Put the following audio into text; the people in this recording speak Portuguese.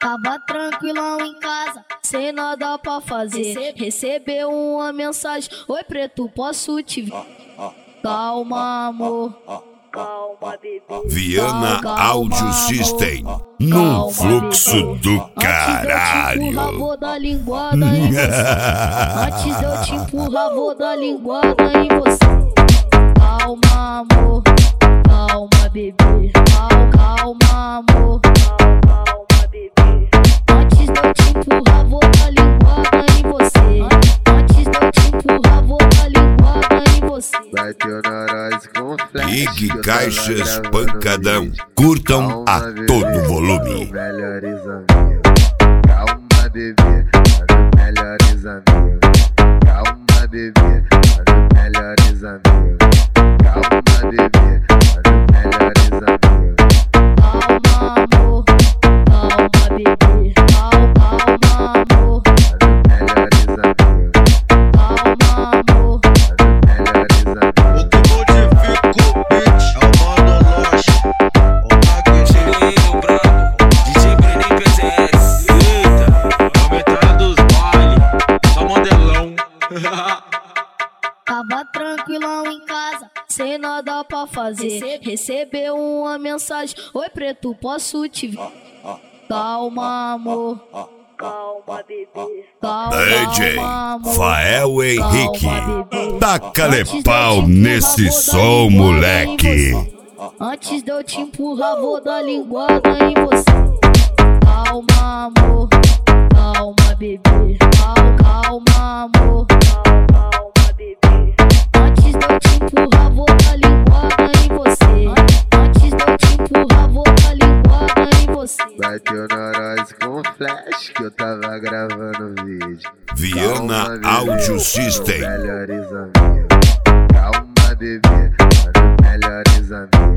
Tava tranquilão em casa, sem nada pra fazer. Recebeu uma mensagem: oi preto, posso te ver? Calma, amor. Calma, bebê. Viana Audio System, num fluxo do caralho. Antes de eu te empurrar, vou dar linguada em você. Antes de eu te empurrar, vou dar linguada em você. Calma, amor. Calma, bebê. Calma, amor. Calma, bebê. Antes de eu te empurrar, vou dar linguada em você. Antes de eu te empurrar, vou dar linguada em você. Vai ter nós com flash. Big Caixas Pancadão, curtam a todo volume. Melhores amigos, calma bebê, os melhores amigos. Calma bebê, os melhores amigos. Calma bebê, os melhores amigos. Calma, amor. Calma, bebê. Calma, amor. Os melhores amigos. Calma, amor. Os melhores amigos. O que modifica o beat é o Mano Loche. O Magno cheguei no brabo, DJ Brenin PCS. Eita, aumentando os baile, só modelão. Tava tranquilão em casa, sem nada pra fazer. Recebeu uma mensagem: oi preto, posso te ver? Calma, amor. Calma, bebê. Calma, DJ amor. Fael Henrique, Calma, bebê. taca-lhe Antes de eu pau te nesse empurrar, vou dar som, linguada em moleque. você. Antes de eu te empurrar, vou dar linguada em você. Calma, amor. Calma, bebê. Calma, amor. Calma, bebê. Antes de eu te empurrar, vou dar linguada em você. Antes de eu te empurrar, vou dar linguada em você. Vai ter nós com flash que eu tava gravando vídeo. Viana Calma, Audio bebê, System. os melhores amigos. Calma bebê, os melhores amigos.